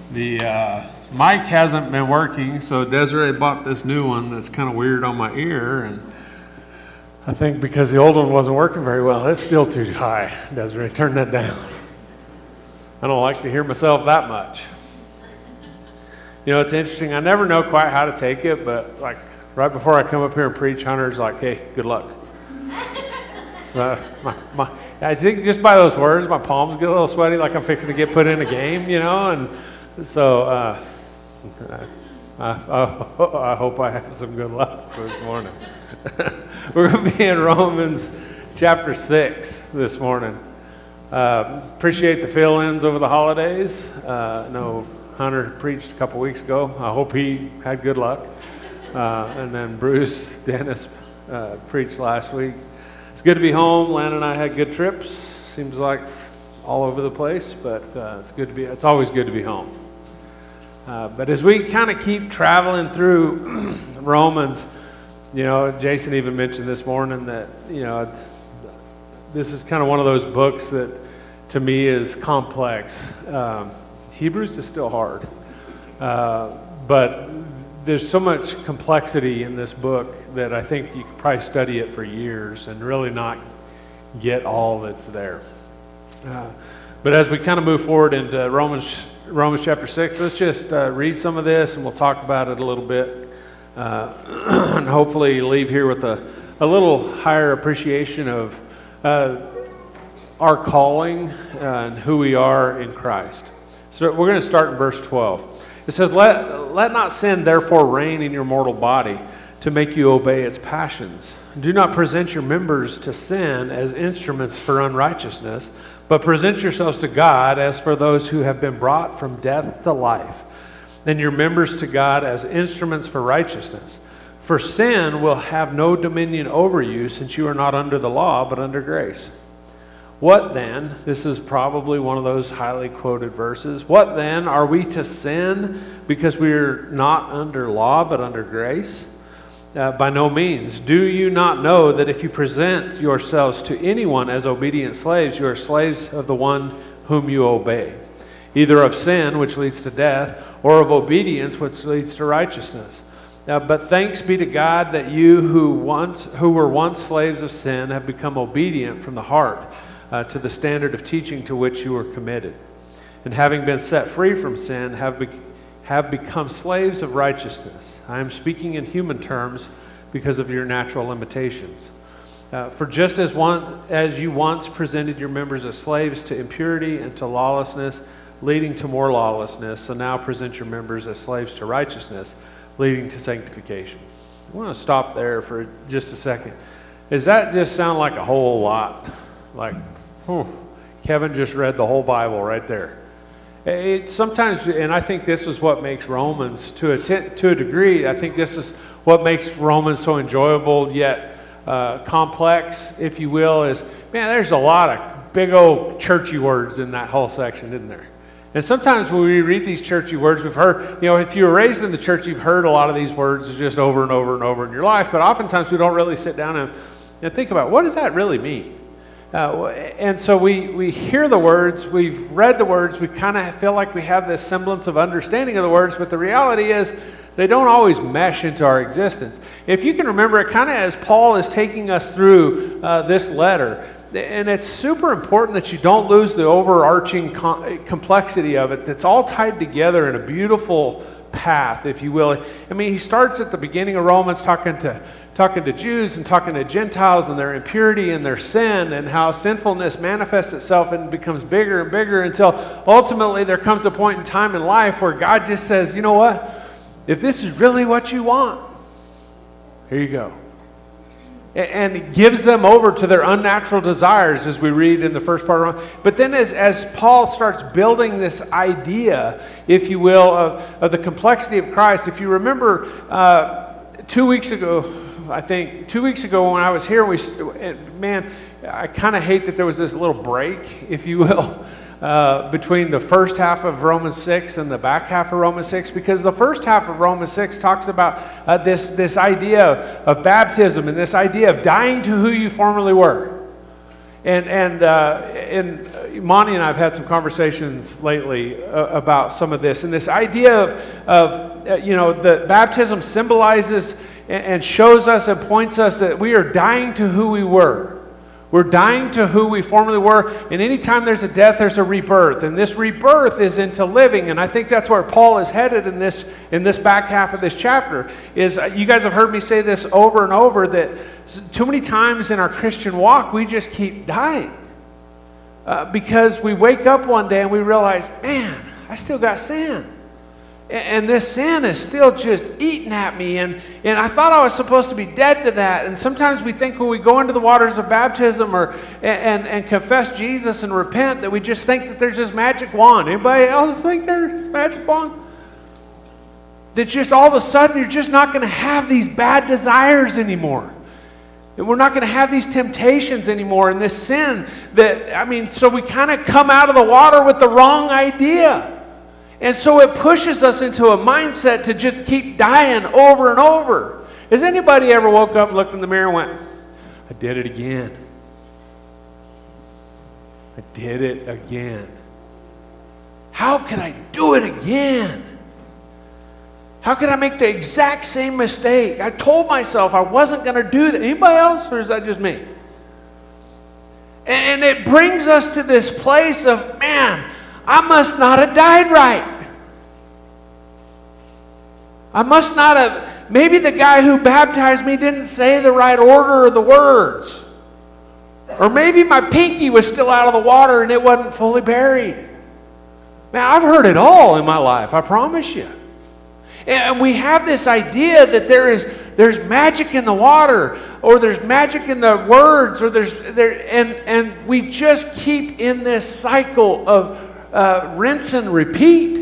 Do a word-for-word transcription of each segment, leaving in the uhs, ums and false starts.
The uh, mic hasn't been working, so Desiree bought this new one that's kind of weird on my ear, and I think because the old one wasn't working very well. It's still too high. Desiree, turn that down. I don't like to hear myself that much. You know, it's interesting. I never know quite how to take it, but like right before I come up here and preach, Hunter's like, "Hey, good luck." So my, my, I think just by those words, my palms get a little sweaty, like I'm fixing to get put in a game, you know, and so uh, I, I, I hope I have some good luck this morning. We're going to be in Romans chapter six this morning. Uh, appreciate the fill-ins over the holidays. Uh, I know Hunter preached a couple weeks ago. I hope he had good luck. Uh, and then Bruce Dennis uh, preached last week. It's good to be home. Lan and I had good trips. Seems like all over the place, but uh, it's good to be. It's always good to be home. Uh, but as we kind of keep traveling through Romans, you know, Jason even mentioned this morning that, you know, this is kind of one of those books that to me is complex. Um, Hebrews is still hard, uh, but there's so much complexity in this book that I think you could probably study it for years and really not get all that's there. Uh, but as we kind of move forward into Romans Romans chapter six, let's just uh, read some of this and we'll talk about it a little bit. Uh, and hopefully leave here with a, a little higher appreciation of uh, our calling and who we are in Christ. So we're going to start in verse twelve. It says, let, let not sin therefore reign in your mortal body to make you obey its passions. Do not present your members to sin as instruments for unrighteousness, but present yourselves to God as for those who have been brought from death to life, and your members to God as instruments for righteousness. For sin will have no dominion over you, since you are not under the law, but under grace. What then, this is probably one of those highly quoted verses, what then, are we to sin because we are not under law, but under grace? Uh, by no means. Do you not know that if you present yourselves to anyone as obedient slaves, you are slaves of the one whom you obey, either of sin, which leads to death, or of obedience, which leads to righteousness. Uh, but thanks be to God that you who once who were once slaves of sin have become obedient from the heart uh, to the standard of teaching to which you were committed. And having been set free from sin, have, be- have become slaves of righteousness. I am speaking in human terms because of your natural limitations. Uh, for just as one as you once presented your members as slaves to impurity and to lawlessness, leading to more lawlessness, so now present your members as slaves to righteousness, leading to sanctification. I want to stop there for just a second. Does that just sound like a whole lot? Like, whew, Kevin just read the whole Bible right there. It sometimes, and I think this is what makes Romans, to a, t- to a degree, I think this is what makes Romans so enjoyable yet uh, complex, if you will, is, man, there's a lot of big old churchy words in that whole section, isn't there? And sometimes when we read these churchy words, we've heard, you know, if you were raised in the church, you've heard a lot of these words just over and over and over in your life, but oftentimes we don't really sit down and, and think about, what does that really mean? Uh, and so we, we hear the words, we've read the words, we kind of feel like we have this semblance of understanding of the words, but the reality is they don't always mesh into our existence. If you can remember it, kind of as Paul is taking us through uh, this letter, and it's super important that you don't lose the overarching com- complexity of it. That's all tied together in a beautiful path, if you will. I mean, he starts at the beginning of Romans talking to talking to Jews and talking to Gentiles and their impurity and their sin and how sinfulness manifests itself and becomes bigger and bigger until ultimately there comes a point in time in life where God just says, you know what? If this is really what you want, here you go. And gives them over to their unnatural desires, as we read in the first part of Romans. But then as, as Paul starts building this idea, if you will, of, of the complexity of Christ, if you remember uh, two weeks ago, I think, two weeks ago when I was here, we man, I kind of hate that there was this little break, if you will, uh, between the first half of Romans six and the back half of Romans six, because the first half of Romans six talks about uh, this, this idea of baptism and this idea of dying to who you formerly were. And and uh, and Monty and I have had some conversations lately uh, about some of this, and this idea of of uh, you know, the baptism symbolizes and, and shows us and points us that we are dying to who we were. We're dying to who we formerly were, and anytime there's a death, there's a rebirth, and this rebirth is into living, and I think that's where Paul is headed in this in this back half of this chapter. Is uh, you guys have heard me say this over and over, that too many times in our Christian walk we just keep dying uh, because we wake up one day and we realize, man, I still got sin. And this sin is still just eating at me. And, and I thought I was supposed to be dead to that. And sometimes we think when we go into the waters of baptism or and, and confess Jesus and repent, that we just think that there's this magic wand. Anybody else think there's magic wand? That just all of a sudden you're just not going to have these bad desires anymore. And we're not going to have these temptations anymore. And this sin that, I mean, so we kind of come out of the water with the wrong idea. And so it pushes us into a mindset to just keep dying over and over. Has anybody ever woke up and looked in the mirror and went, I did it again. I did it again. How could I do it again? How could I make the exact same mistake? I told myself I wasn't going to do that. Anybody else, or is that just me? And it brings us to this place of, man, I must not have died right. I must not have, maybe the guy who baptized me didn't say the right order of the words. Or maybe my pinky was still out of the water and it wasn't fully buried. Man, I've heard it all in my life, I promise you. And we have this idea that there is there's magic in the water, or there's magic in the words, or there's there and and we just keep in this cycle of Uh, rinse and repeat.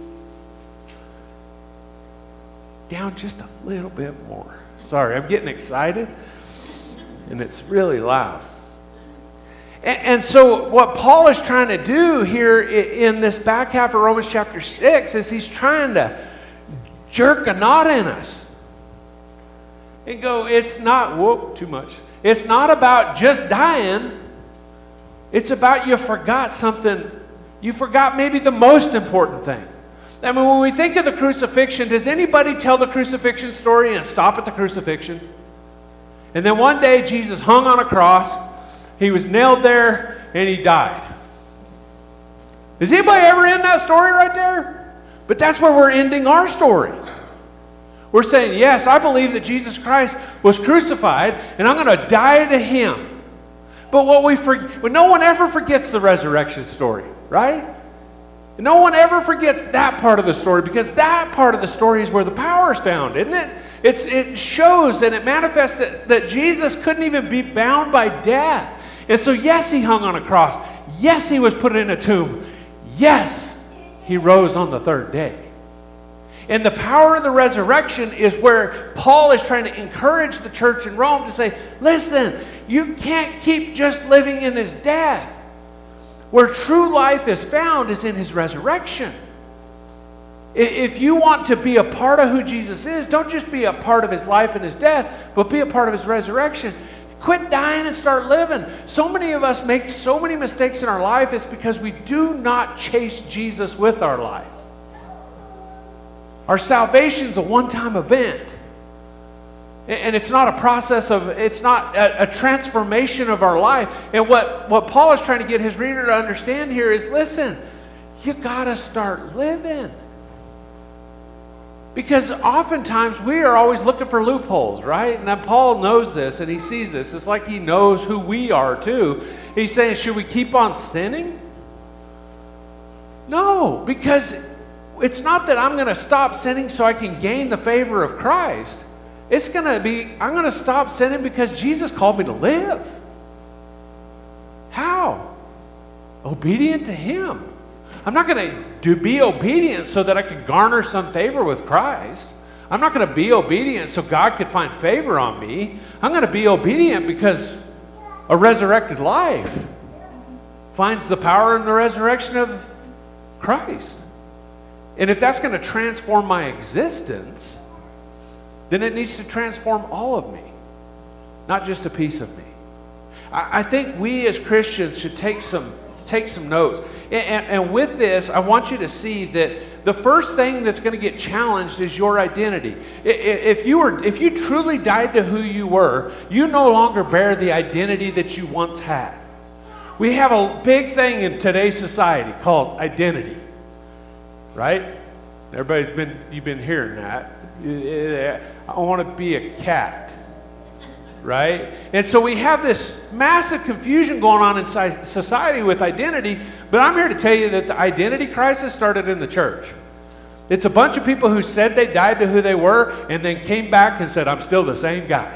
Down just a little bit more. Sorry, I'm getting excited, and it's really loud. And, and so what Paul is trying to do here in this back half of Romans chapter six is he's trying to jerk a knot in us. And go, it's not, whoop, too much. It's not about just dying. It's about you forgot something. You forgot maybe the most important thing. I mean, when we think of the crucifixion, does anybody tell the crucifixion story and stop at the crucifixion? And then one day Jesus hung on a cross, he was nailed there, and he died. Is anybody ever in that story right there? But that's where we're ending our story. We're saying, yes, I believe that Jesus Christ was crucified, and I'm going to die to him. But what we forget, well, no one ever forgets the resurrection story. Right? No one ever forgets that part of the story, because that part of the story is where the power is found, isn't it? It's, it shows and it manifests that, that Jesus couldn't even be bound by death. And so yes, he hung on a cross. Yes, he was put in a tomb. Yes, he rose on the third day. And the power of the resurrection is where Paul is trying to encourage the church in Rome to say, listen, you can't keep just living in his death. Where true life is found is in his resurrection. If you want to be a part of who Jesus is, don't just be a part of his life and his death, but be a part of his resurrection. Quit dying and start living. So many of us make so many mistakes in our life. It's because we do not chase Jesus with our life. Our salvation is a one-time event. And it's not a process of, it's not a, a transformation of our life. And what, what Paul is trying to get his reader to understand here is, listen, you got to start living. Because oftentimes we are always looking for loopholes, right? And then Paul knows this and he sees this. It's like he knows who we are too. He's saying, should we keep on sinning? No, because it's not that I'm going to stop sinning so I can gain the favor of Christ. It's going to be, I'm going to stop sinning because Jesus called me to live. How? Obedient to him. I'm not going to do, be obedient so that I can garner some favor with Christ. I'm not going to be obedient so God could find favor on me. I'm going to be obedient because a resurrected life finds the power in the resurrection of Christ. And if that's going to transform my existence, then it needs to transform all of me, not just a piece of me. I, I think we as Christians should take some take some notes. And, and, and with this, I want you to see that the first thing that's going to get challenged is your identity. If you were, if you truly died to who you were, you no longer bear the identity that you once had. We have a big thing in today's society called identity, right? Everybody's been, you've been hearing that. I want to be a cat, right? And so we have this massive confusion going on inside society with identity, but I'm here to tell you that the identity crisis started in the church. It's a bunch of people who said they died to who they were and then came back and said, I'm still the same guy.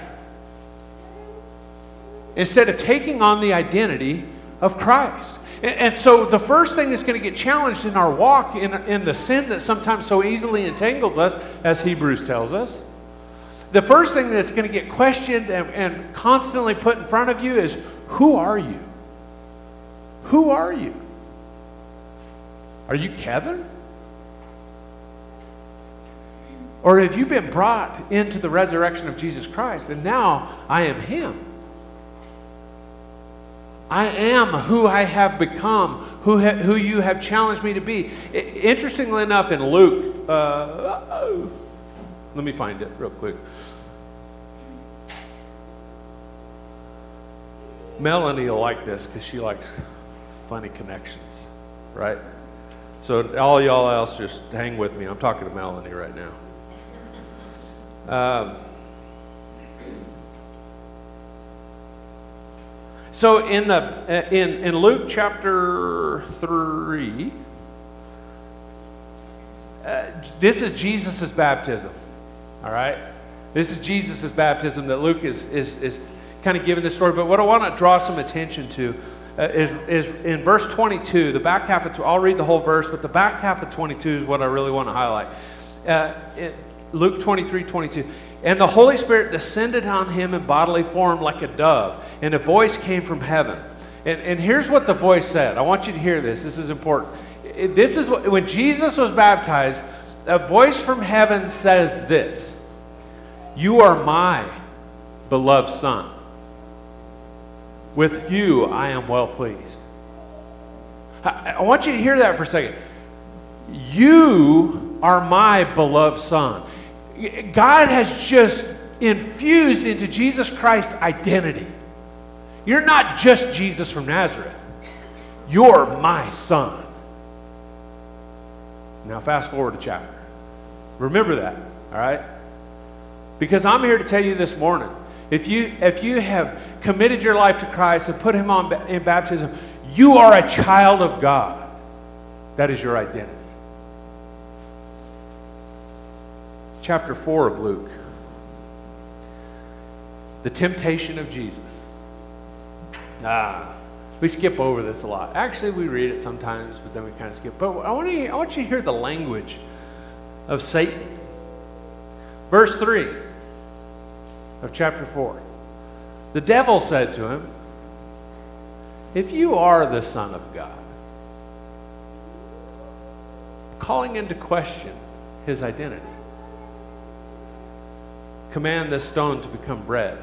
Instead of taking on the identity of Christ. And, and so the first thing that's going to get challenged in our walk, in, in the sin that sometimes so easily entangles us, as Hebrews tells us, the first thing that's going to get questioned and, and constantly put in front of you is, who are you? Who are you? Are you Kevin? Or have you been brought into the resurrection of Jesus Christ and now I am Him? I am who I have become, who, ha- who you have challenged me to be. I- interestingly enough, in Luke, uh, uh, let me find it real quick. Melanie will like this because she likes funny connections, right? So all y'all else just hang with me. I'm talking to Melanie right now. Um, so in the in in Luke chapter three, uh, this is Jesus' baptism. All right, this is Jesus' baptism that Luke is is is kind of giving this story. But what I want to draw some attention to uh, is is in verse twenty-two. The back half of I'll read the whole verse, but the back half of twenty-two is what I really want to highlight. Uh, it, Luke twenty-three, twenty-two. And the Holy Spirit descended on him in bodily form like a dove, and a voice came from heaven. And, and here's what the voice said. I want you to hear this. This is important. It, this is what, when Jesus was baptized, a voice from heaven says this: "You are my beloved Son. With you I am well pleased." I, I want you to hear that for a second. You are my beloved Son. God has just infused into Jesus Christ identity. You're not just Jesus from Nazareth. You're my Son. Now fast forward a chapter. Remember that, all right? Because I'm here to tell you this morning, if you if you have committed your life to Christ and put Him on in baptism, you are a child of God. That is your identity. Chapter four of Luke. The temptation of Jesus. Ah, we skip over this a lot. Actually, we read it sometimes, but then we kind of skip. But I want you, I want you to hear the language of Satan. Verse three of chapter four. The devil said to him, "If you are the Son of God," calling into question his identity, "command this stone to become bread."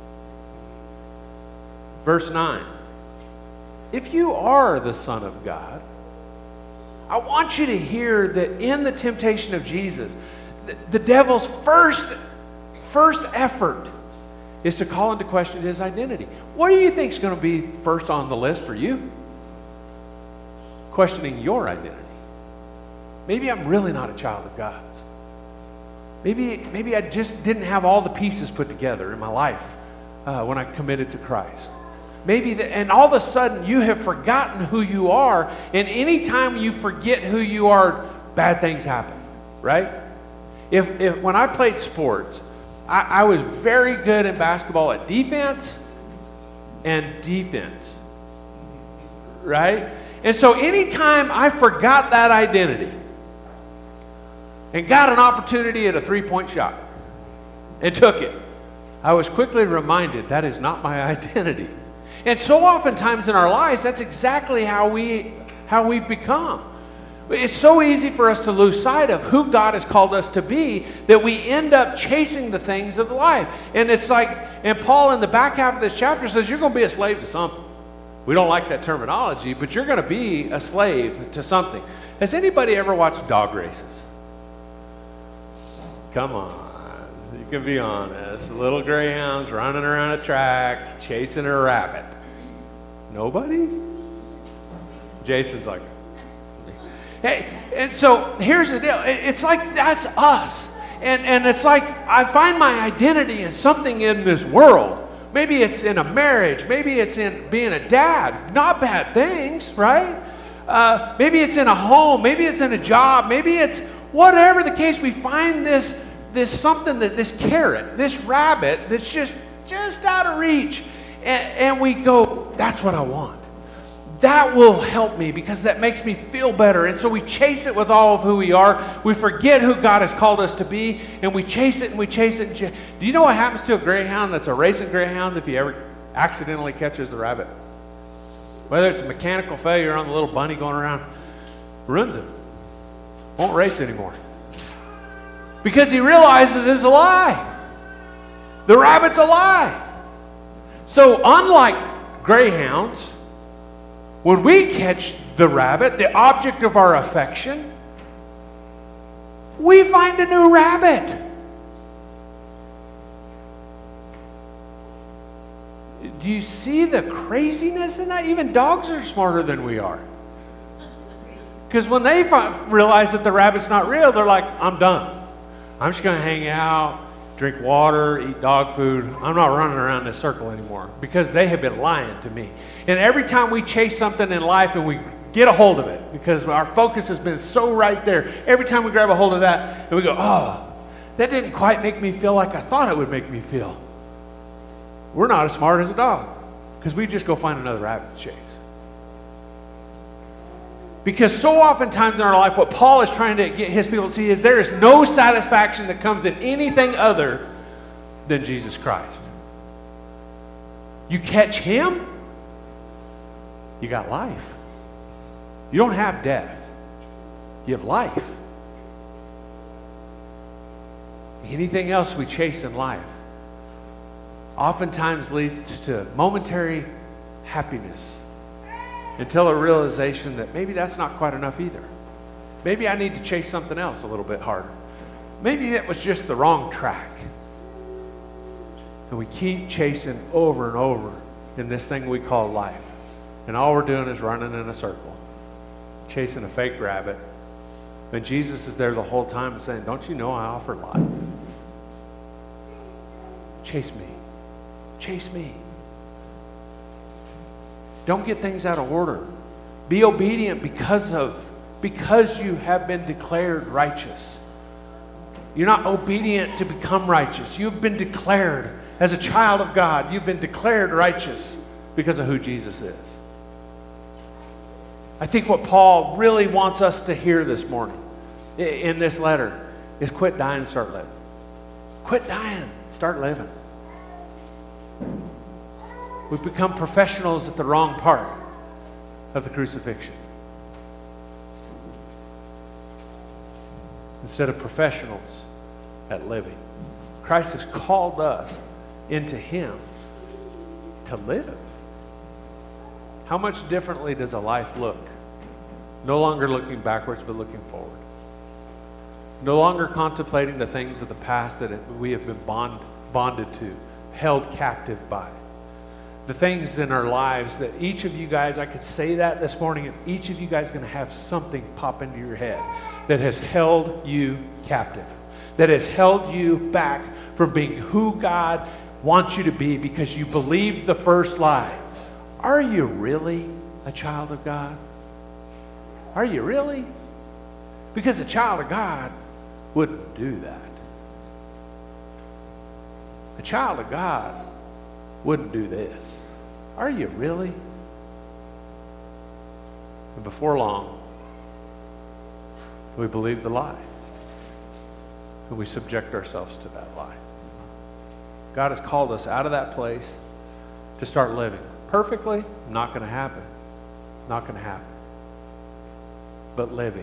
Verse nine. If you are the Son of God, I want you to hear that in the temptation of Jesus, the, the devil's first, first effort is to call into question his identity. What do you think is going to be first on the list for you? Questioning your identity. Maybe I'm really not a child of God's. Maybe, maybe I just didn't have all the pieces put together in my life uh, when I committed to Christ. Maybe, the, and all of a sudden you have forgotten who you are, and anytime you forget who you are, bad things happen, right? If, if when I played sports, I, I was very good in basketball at defense and defense, right? And so anytime I forgot that identity, and got an opportunity at a three-point shot and took it, I was quickly reminded that is not my identity. And so oftentimes in our lives, that's exactly how we how we've become. It's so easy for us to lose sight of who God has called us to be that we end up chasing the things of life. And it's like, and Paul in the back half of this chapter says, you're going to be a slave to something. We don't like that terminology, but you're going to be a slave to something. Has anybody ever watched dog races? Come on, you can be honest. Little greyhounds running around a track, chasing a rabbit. Nobody? Jason's like, hey, and so here's the deal. It's like that's us. And, and it's like I find my identity in something in this world. Maybe it's in a marriage. Maybe it's in being a dad. Not bad things, right? Uh, maybe it's in a home. Maybe it's in a job. Maybe it's whatever the case. We find this, this something, that this carrot, this rabbit that's just, just out of reach. And, and we go, that's what I want. That will help me because that makes me feel better. And so we chase it with all of who we are. We forget who God has called us to be, and we chase it and we chase it. And ch- Do you know what happens to a greyhound that's a racing greyhound if he ever accidentally catches the rabbit? Whether it's a mechanical failure on the little bunny going around, ruins him. Won't race anymore. Because he realizes it's a lie. The rabbit's a lie. So unlike greyhounds, when we catch the rabbit, the object of our affection, we find a new rabbit. Do you see the craziness in that? Even dogs are smarter than we are. Because when they find, realize that the rabbit's not real, they're like, I'm done. I'm just going to hang out, drink water, eat dog food. I'm not running around this circle anymore because they have been lying to me. And every time we chase something in life and we get a hold of it, because our focus has been so right there, every time we grab a hold of that and we go, oh, that didn't quite make me feel like I thought it would make me feel. We're not as smart as a dog because we just go find another rabbit to chase. Because so oftentimes in our life, what Paul is trying to get his people to see is there is no satisfaction that comes in anything other than Jesus Christ. You catch him, you got life. You don't have death. You have life. Anything else we chase in life oftentimes leads to momentary happiness until a realization that maybe that's not quite enough either. Maybe I need to chase something else a little bit harder. Maybe that was just the wrong track. And we keep chasing over and over in this thing we call life. And all we're doing is running in a circle, chasing a fake rabbit. And Jesus is there the whole time saying, don't you know I offer life? Chase me. Chase me. Don't get things out of order. Be obedient because of because you have been declared righteous. You're not obedient to become righteous. You've been declared as a child of God. You've been declared righteous because of who Jesus is. I think what Paul really wants us to hear this morning in this letter is quit dying and start living. Quit dying, start living. We've become professionals at the wrong part of the crucifixion. Instead of professionals at living. Christ has called us into him to live. How much differently does a life look? No longer looking backwards, but looking forward. No longer contemplating the things of the past that we have been bond, bonded to, held captive by. The things in our lives that each of you guys, I could say that this morning, and each of you guys is going to have something pop into your head that has held you captive, that has held you back from being who God wants you to be because you believed the first lie. Are you really a child of God? Are you really? Because a child of God wouldn't do that. A child of God wouldn't do this. Are you really? And before long, we believe the lie. And we subject ourselves to that lie. God has called us out of that place to start living. Perfectly? Not going to happen. Not going to happen. but living.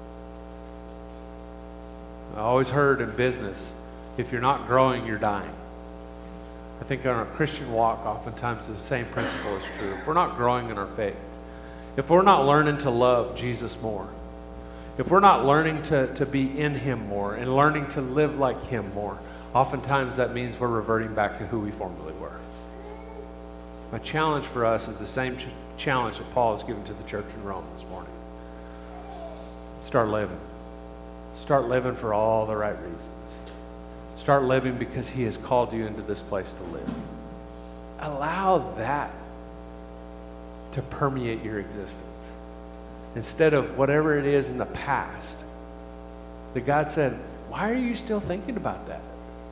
I always heard in business, if you're not growing, you're dying. I think on our Christian walk, oftentimes the same principle is true. If we're not growing in our faith, if we're not learning to love Jesus more, if we're not learning to, to be in Him more and learning to live like Him more, oftentimes that means we're reverting back to who we formerly were. My challenge for us is the same ch- challenge that Paul has given to the church in Rome this morning. Start living. Start living for all the right reasons. Start living because He has called you into this place to live. Allow that to permeate your existence. Instead of whatever it is in the past that God said, why are you still thinking about that?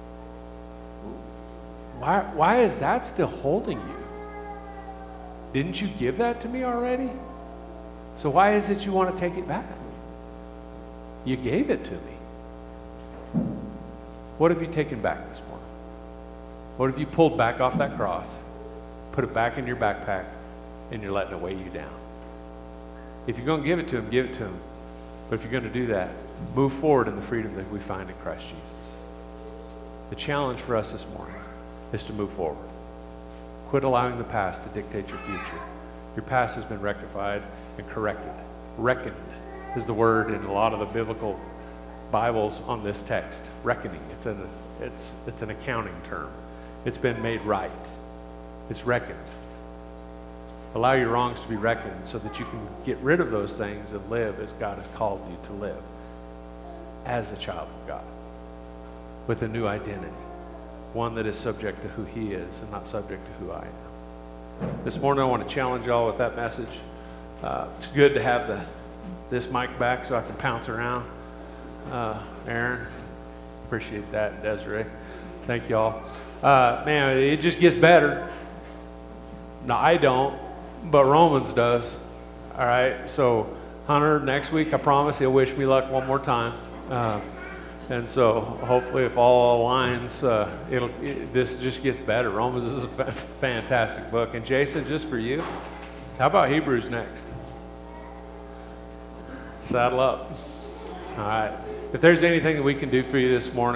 Why, why is that still holding you? Didn't you give that to me already? So why is it you want to take it back? You gave it to me. What have you taken back this morning? What have you pulled back off that cross, put it back in your backpack, and you're letting it weigh you down? If you're going to give it to Him, give it to Him. But if you're going to do that, move forward in the freedom that we find in Christ Jesus. The challenge for us this morning is to move forward. Quit allowing the past to dictate your future. Your past has been rectified and corrected. Reckoned is the word in a lot of the biblical Bibles on this text. Reckoning. It's an, it's, it's an accounting term. It's been made right. It's reckoned. Allow your wrongs to be reckoned so that you can get rid of those things and live as God has called you to live. As a child of God. With a new identity. One that is subject to who He is and not subject to who I am. This morning I want to challenge y'all with that message. Uh, it's good to have the this mic back so I can pounce around. Uh, Aaron, appreciate that. Desiree, thank y'all. Uh, man, it just gets better. No, I don't, but Romans does. All right, so Hunter, next week I promise he'll wish me luck one more time. Uh, And so hopefully if all aligns, uh, it'll, it, this just gets better. Romans is a fa- fantastic book. And Jason, just for you, how about Hebrews next? Saddle up. All right. If there's anything that we can do for you this morning,